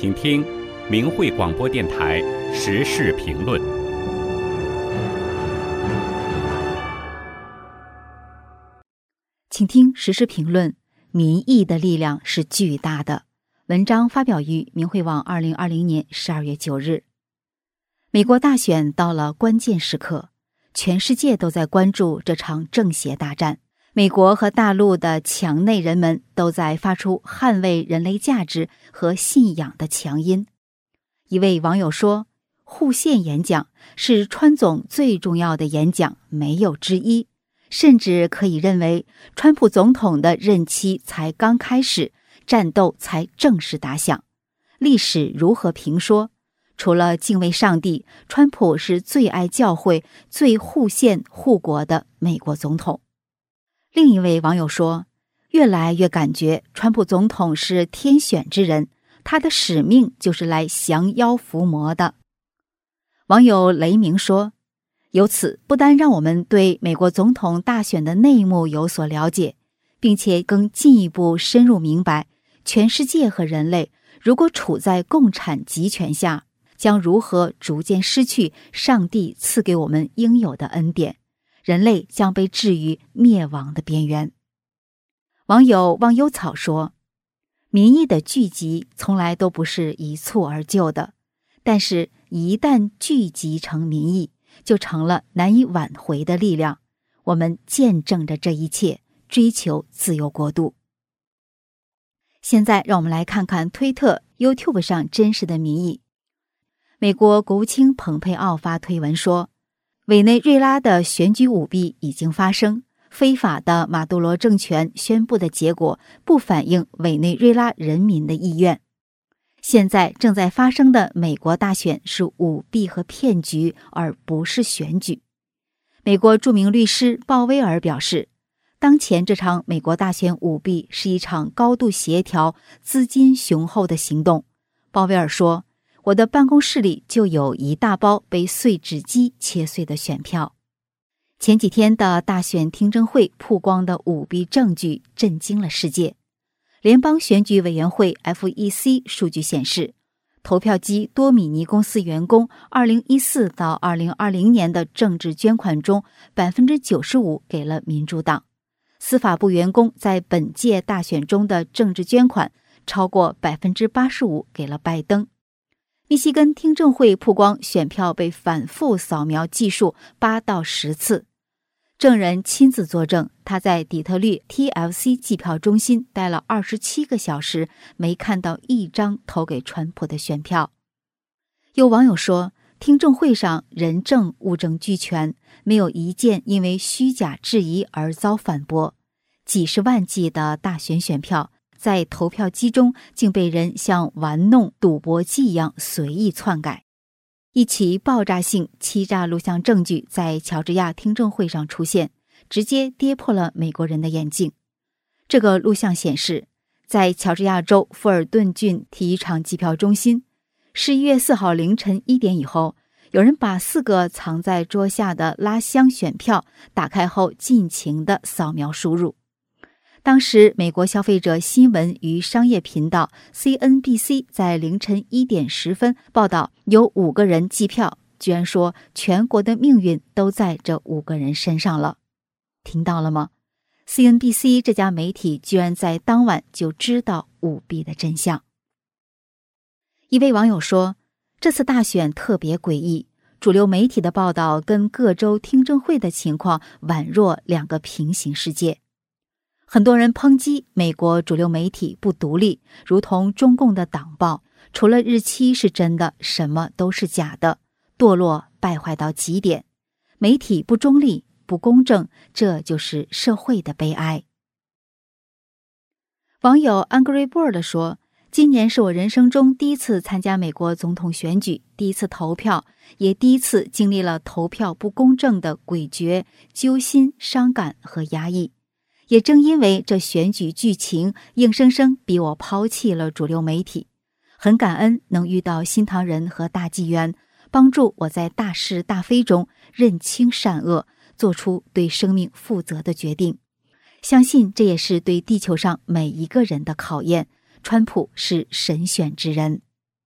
请听明慧广播电台时事评论。 请听时事评论，民意的力量是巨大的。文章发表于明慧网2020年12月9日。美国大选到了关键时刻，全世界都在关注这场正邪大战。美国和大陆的墙内人们都在发出捍卫人类价值和信仰的强音。一位网友说，护宪演讲是川总最重要的演讲，没有之一。甚至可以认为，川普总统的任期才刚开始，战斗才正式打响。历史如何评说？除了敬畏上帝，川普是最爱教会、最护宪护国的美国总统。另一位网友说，越来越感觉川普总统是天选之人，他的使命就是来降妖伏魔的。网友雷鸣说，由此不单让我们对美国总统大选的内幕有所了解，并且更进一步深入明白，全世界和人类如果处在共产集权下，将如何逐渐失去上帝赐给我们应有的恩典，人类将被置于灭亡的边缘。网友忘忧草说，民意的聚集从来都不是一蹴而就的，但是一旦聚集成民意，就成了难以挽回的力量。我们见证着这一切，追求自由国度。现在让我们来看看推特、YouTube 上真实的民意。美国国务卿蓬佩奥发推文说，委内瑞拉的选举舞弊已经发生，非法的马杜罗政权宣布的结果不反映委内瑞拉人民的意愿。现在正在发生的美国大选是舞弊和骗局，而不是选举。美国著名律师鲍威尔表示，当前这场美国大选舞弊是一场高度协调、资金雄厚的行动。鲍威尔说，我的办公室里就有一大包被碎纸机切碎的选票。前几天的大选听证会曝光的舞弊证据震惊了世界。联邦选举委员会 FEC 数据显示，投票机多米尼公司员工2014到2020年的政治捐款中 95% 给了民主党。司法部员工在本届大选中的政治捐款超过 85% 给了拜登。密西根听证会曝光选票被反复扫描计数8到10次。证人亲自作证，他在底特律 TLC 计票中心待了27个小时，没看到一张投给川普的选票。有网友说，听证会上人证物证俱全，没有一件因为虚假质疑而遭反驳。几十万计的大选选票在投票机中竟被人像玩弄赌博机一样随意篡改。一起爆炸性欺诈录像证据在乔治亚听证会上出现，直接跌破了美国人的眼镜。这个录像显示，在乔治亚州富尔顿郡体育场计票中心，11月4号凌晨1点以后，有人把4个藏在桌下的拉箱选票打开后尽情地扫描输入。当时美国消费者新闻与商业频道 CNBC 在凌晨1点10分报道，有5个人计票，居然说全国的命运都在这5个人身上了。听到了吗？ CNBC 这家媒体居然在当晚就知道舞弊的真相。一位网友说，这次大选特别诡异，主流媒体的报道跟各州听证会的情况宛若2个平行世界。很多人抨击美国主流媒体不独立，如同中共的党报，除了日期是真的，什么都是假的，堕落败坏到极点。媒体不中立、不公正，这就是社会的悲哀。网友 Angry Bird 说，今年是我人生中第一次参加美国总统选举，第一次投票，也第一次经历了投票不公正的诡谲、揪心、伤感和压抑。也正因为这选举剧情硬生生逼我抛弃了主流媒体，很感恩能遇到新唐人和大纪元，帮助我在大是大非中认清善恶，做出对生命负责的决定。相信这也是对地球上每一个人的考验。川普是神选之人。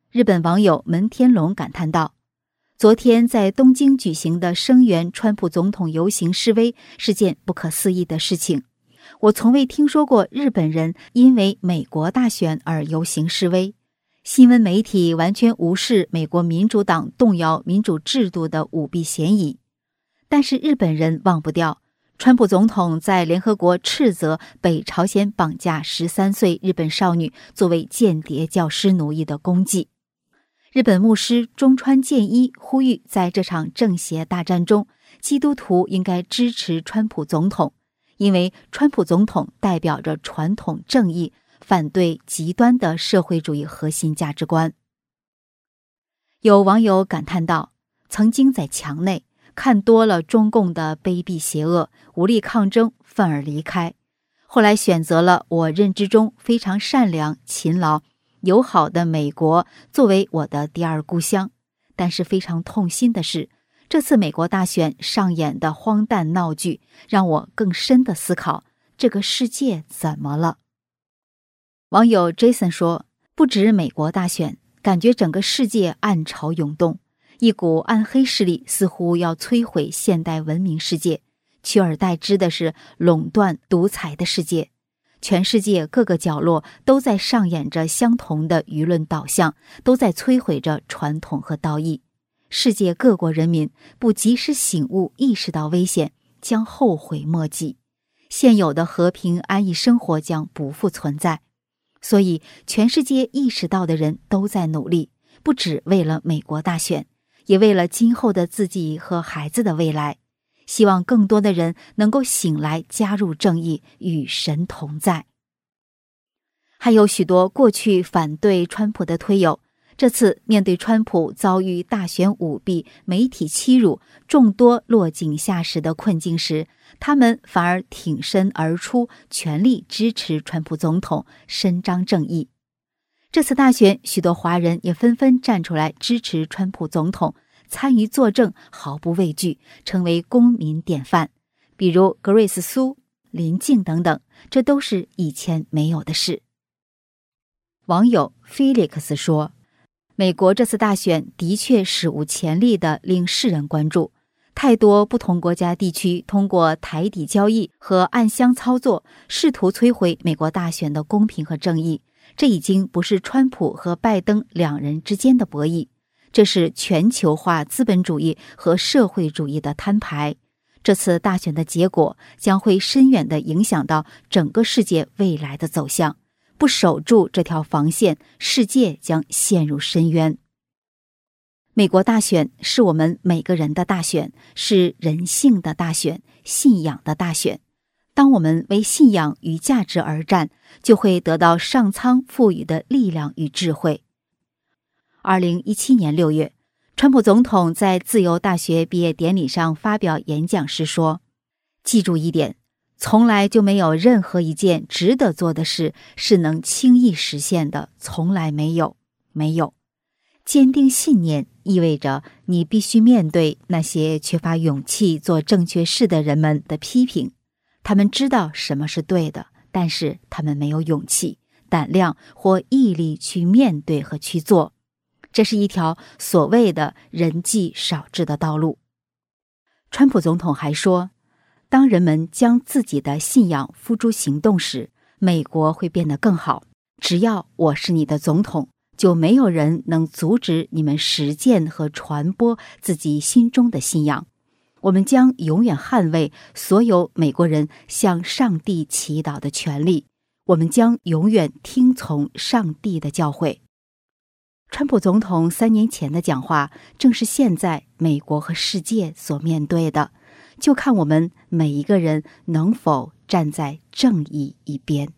日本网友门天龙感叹道：昨天在东京举行的声援川普总统游行示威是件不可思议的事情。我从未听说过日本人因为美国大选而游行示威。新闻媒体完全无视美国民主党动摇民主制度的舞弊嫌疑。但是日本人忘不掉，川普总统在联合国斥责北朝鲜绑架13岁日本少女作为间谍教师奴役的功绩。日本牧师中川健一呼吁，在这场正邪大战中，基督徒应该支持川普总统，因为川普总统代表着传统正义，反对极端的社会主义核心价值观。有网友感叹道：曾经在墙内看多了中共的卑鄙邪恶，无力抗争，愤而离开，后来选择了我认知中非常善良、勤劳、友好的美国作为我的第二故乡。但是非常痛心的是，这次美国大选上演的荒诞闹剧让我更深地思考，这个世界怎么了？网友 Jason 说，不止美国大选，感觉整个世界暗潮涌动，一股暗黑势力似乎要摧毁现代文明世界，取而代之的是垄断独裁的世界。全世界各个角落都在上演着相同的舆论导向，都在摧毁着传统和道义。世界各国人民不及时醒悟，意识到危险，将后悔莫及，现有的和平安逸生活将不复存在。所以全世界意识到的人都在努力，不只为了美国大选，也为了今后的自己和孩子的未来。希望更多的人能够醒来，加入正义，与神同在。还有许多过去反对川普的推友，这次面对川普遭遇大选舞弊、媒体欺辱、众多落井下石的困境时，他们反而挺身而出，全力支持川普总统，伸张正义。这次大选，许多华人也纷纷站出来支持川普总统，参与作证，毫不畏惧，成为公民典范。比如 Grace 苏、林静等等，这都是以前没有的事。网友 Felix 说，美国这次大选的确史无前例地令世人关注，太多不同国家地区通过台底交易和暗箱操作，试图摧毁美国大选的公平和正义。这已经不是川普和拜登两人之间的博弈，这是全球化资本主义和社会主义的摊牌。这次大选的结果将会深远地影响到整个世界未来的走向，不守住这条防线，世界将陷入深渊。美国大选是我们每个人的大选，是人性的大选，信仰的大选。当我们为信仰与价值而战，就会得到上苍赋予的力量与智慧。2017年6月，川普总统在自由大学毕业典礼上发表演讲时说，记住一点，从来就没有任何一件值得做的事是能轻易实现的，从来没有。坚定信念意味着你必须面对那些缺乏勇气做正确事的人们的批评。他们知道什么是对的，但是他们没有勇气、胆量或毅力去面对和去做。这是一条所谓的人迹少至的道路。川普总统还说，当人们将自己的信仰付诸行动时，美国会变得更好。只要我是你的总统，就没有人能阻止你们实践和传播自己心中的信仰。我们将永远捍卫所有美国人向上帝祈祷的权利。我们将永远听从上帝的教诲。川普总统3年前的讲话，正是现在美国和世界所面对的，就看我们每一个人能否站在正义一边。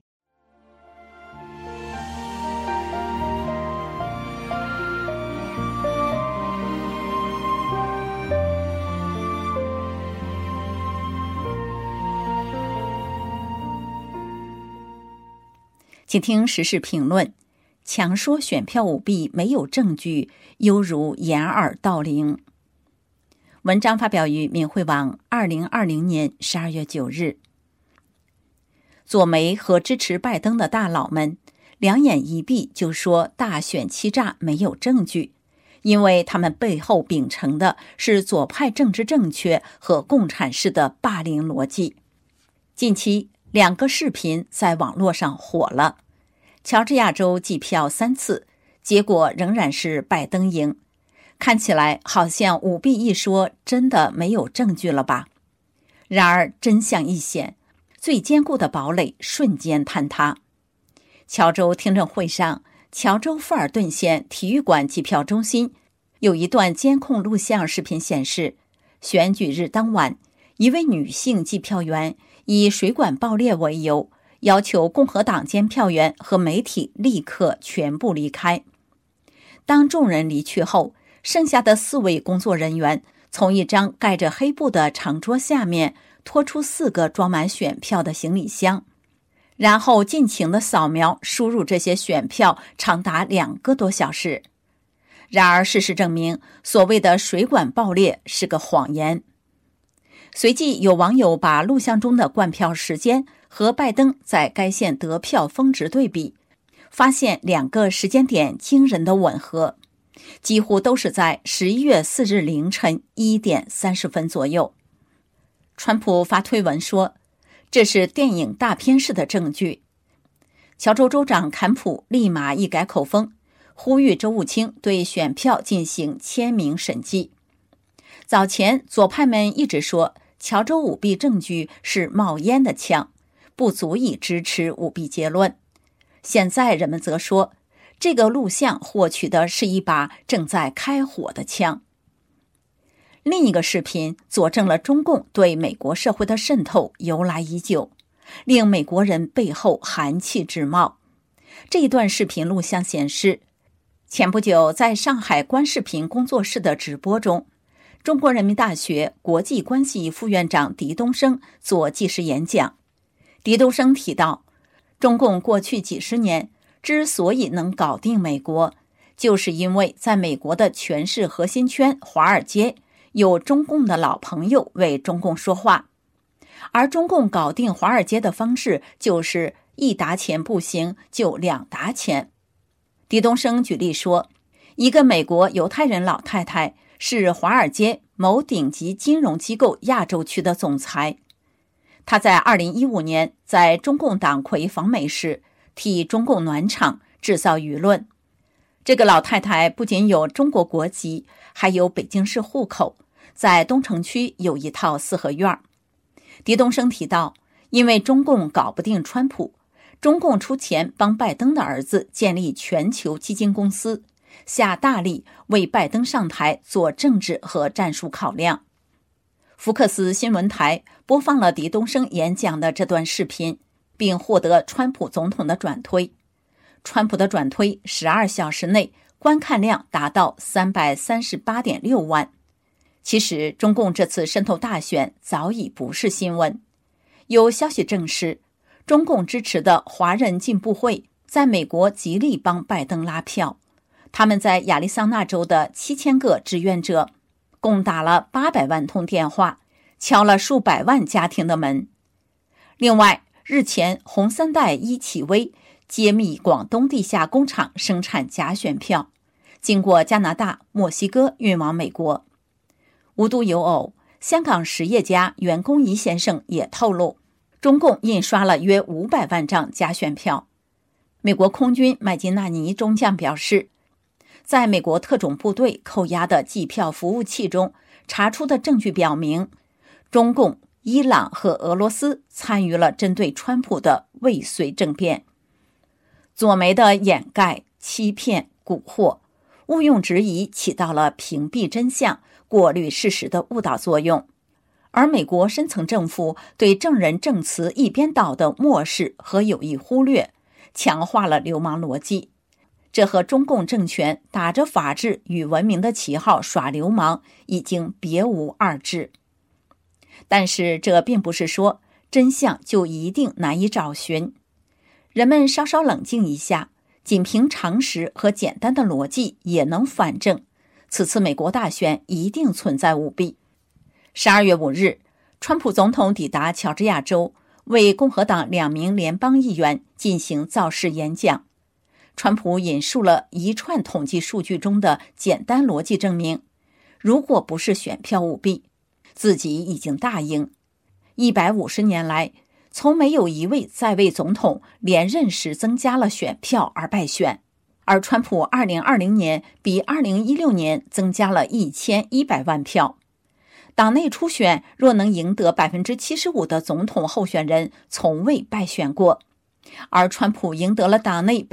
请听时事评论，强说选票舞弊没有证据，犹如掩耳盗铃。文章发表于民汇网2020年12月9日。左媒和支持拜登的大佬们两眼一闭就说大选欺诈没有证据，因为他们背后秉承的是左派政治正确和共产式的霸凌逻辑。近期2个视频在网络上火了，乔治亚州计票3次，结果仍然是拜登赢，看起来好像舞弊一说真的没有证据了吧？然而真相一显，最坚固的堡垒瞬间坍塌。乔州听证会上，乔州富尔顿县体育馆计票中心有一段监控录像视频显示，选举日当晚，一位女性计票员以水管爆裂为由，要求共和党监票员和媒体立刻全部离开。当众人离去后，剩下的4位工作人员从一张盖着黑布的长桌下面拖出4个装满选票的行李箱，然后尽情地扫描输入这些选票长达2个多小时。然而事实证明，所谓的水管爆裂是个谎言。随即有网友把录像中的灌票时间和拜登在该县得票峰值对比，发现2个时间点惊人的吻合，几乎都是在11月4日凌晨1点30分左右。川普发推文说，这是电影大片式的证据。乔州州长坎普立马一改口风，呼吁州务卿对选票进行签名审计。早前左派们一直说乔州舞弊证据是冒烟的枪，不足以支持舞弊结论。现在人们则说，这个录像获取的是一把正在开火的枪。另一个视频佐证了中共对美国社会的渗透由来已久，令美国人背后寒气直冒。这一段视频录像显示，前不久在上海观视频工作室的直播中，中国人民大学国际关系副院长狄东升做纪实演讲。狄东升提到，中共过去几十年之所以能搞定美国，就是因为在美国的权势核心圈华尔街有中共的老朋友为中共说话，而中共搞定华尔街的方式就是1沓钱不行就2沓钱。狄东升举例说，一个美国犹太人老太太是华尔街某顶级金融机构亚洲区的总裁，她在2015年在中共党魁访美时替中共暖场，制造舆论。这个老太太不仅有中国国籍，还有北京市户口，在东城区有一套4合院。狄东升提到，因为中共搞不定川普，中共出钱帮拜登的儿子建立全球基金公司，下大力为拜登上台做政治和战术考量。福克斯新闻台播放了狄东升演讲的这段视频，并获得川普总统的转推。川普的转推12小时内观看量达到 338.6 万。其实中共这次渗透大选早已不是新闻。有消息证实，中共支持的华人进步会在美国极力帮拜登拉票，他们在亚利桑那州的7000个志愿者共打了800万通电话，敲了数百万家庭的门。另外，日前红三代伊启威揭秘广东地下工厂生产假选票，经过加拿大、墨西哥运往美国。无独有偶，香港实业家袁弓夷先生也透露，中共印刷了约500万张假选票。美国空军麦金纳尼中将表示，在美国特种部队扣押的计票服务器中查出的证据表明，中共、伊朗和俄罗斯参与了针对川普的未遂政变。左媒的掩盖、欺骗、蛊惑，毋庸置疑起到了屏蔽真相、过滤事实的误导作用。而美国深层政府对证人证词一边倒的漠视和有意忽略，强化了流氓逻辑。这和中共政权打着法治与文明的旗号耍流氓已经别无二致。但是这并不是说真相就一定难以找寻。人们稍稍冷静一下，仅凭常识和简单的逻辑也能反证，此次美国大选一定存在舞弊。12月5日，川普总统抵达乔治亚州，为共和党2名联邦议员进行造势演讲。 川普引述了一串统计数据中的简单逻辑证明，如果不是选票舞弊，自己已经大赢。150年来，从没有一位在位总统连任时增加了选票而败选，而川普2020年比2016年增加了1100万票。党内初选若能赢得 75% 的总统候选人从未败选过，而川普赢得了党内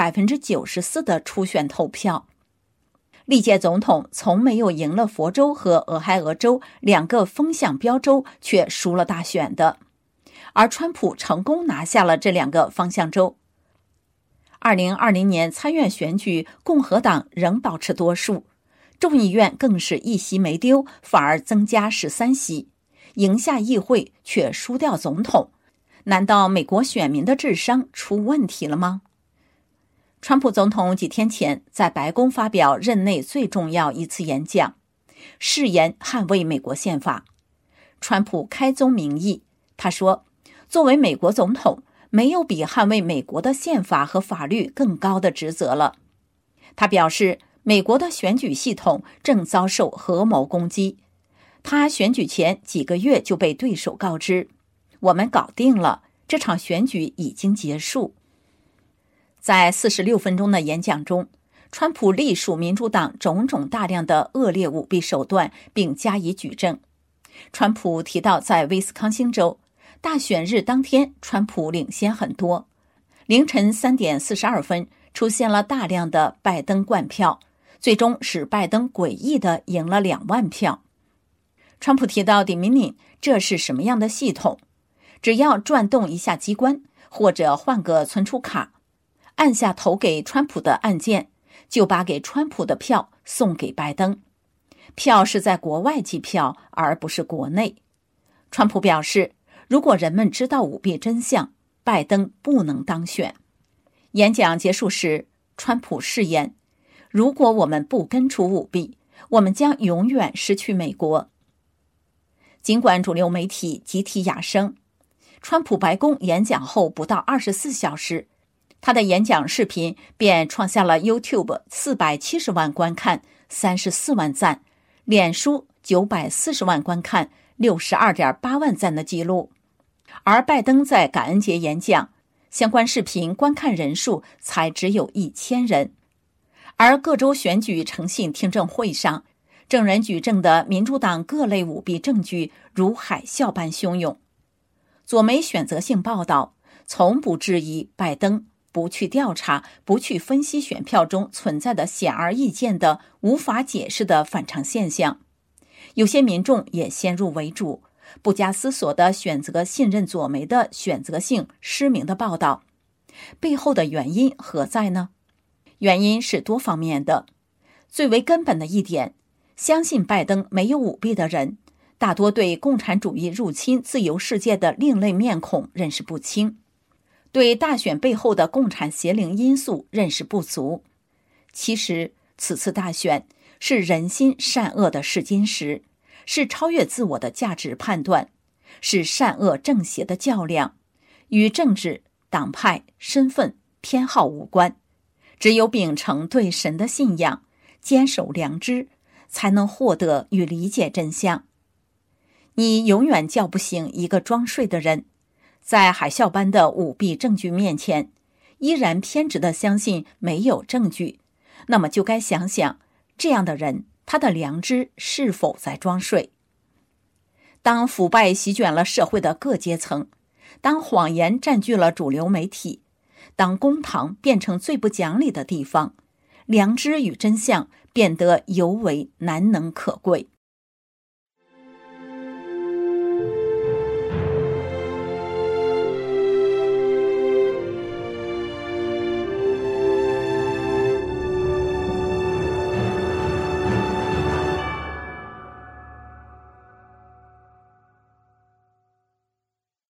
94% 的初选投票。历届总统从没有赢了佛州和俄亥俄州2个风向标州却输了大选的，而川普成功拿下了这2个方向州。2020年参院选举，共和党仍保持多数，众议院更是一席没丢，反而增加13席，赢下议会却输掉总统。难道美国选民的智商出问题了吗？川普总统几天前在白宫发表任内最重要一次演讲，誓言捍卫美国宪法。川普开宗明义，他说，作为美国总统，没有比捍卫美国的宪法和法律更高的职责了。他表示，美国的选举系统正遭受合谋攻击。他选举前几个月就被对手告知，我们搞定了，这场选举已经结束。在46分钟的演讲中，川普历数民主党种种大量的恶劣舞弊手段，并加以举证。川普提到，在威斯康星州大选日当天，川普领先很多。凌晨3点42分，出现了大量的拜登灌票，最终使拜登诡异地赢了2万票。川普提到 Dominion， 这是什么样的系统？只要转动一下机关，或者换个存储卡，按下投给川普的按键，就把给川普的票送给拜登。票是在国外计票，而不是国内。川普表示，如果人们知道舞弊真相，拜登不能当选。演讲结束时，川普誓言，如果我们不根除舞弊，我们将永远失去美国。尽管主流媒体集体哑声，川普白宫演讲后不到24小时，他的演讲视频便创下了 YouTube 470万观看、34万赞，脸书940万观看、62.8万赞的记录。而拜登在感恩节演讲，相关视频观看人数才只有1000人。而各州选举诚信听证会上，证人举证的民主党各类舞弊证据如海啸般汹涌。左媒选择性报道从不质疑拜登不去调查、不去分析选票中存在的显而易见的无法解释的反常现象。有些民众也先入为主，不加思索地选择信任左媒的选择性失明的报道。背后的原因何在呢？原因是多方面的。最为根本的一点，相信拜登没有舞弊的人，大多对共产主义入侵自由世界的另类面孔认识不清，对大选背后的共产邪灵因素认识不足。其实，此次大选是人心善恶的试金石，是超越自我的价值判断，是善恶正邪的较量，与政治、党派、身份、偏好无关。只有秉承对神的信仰，坚守良知，才能获得与理解真相。你永远叫不醒一个装睡的人，在海啸般的舞弊证据面前，依然偏执地相信没有证据，那么就该想想，这样的人，他的良知是否在装睡？当腐败席卷了社会的各阶层，当谎言占据了主流媒体，当公堂变成最不讲理的地方，良知与真相变得尤为难能可贵。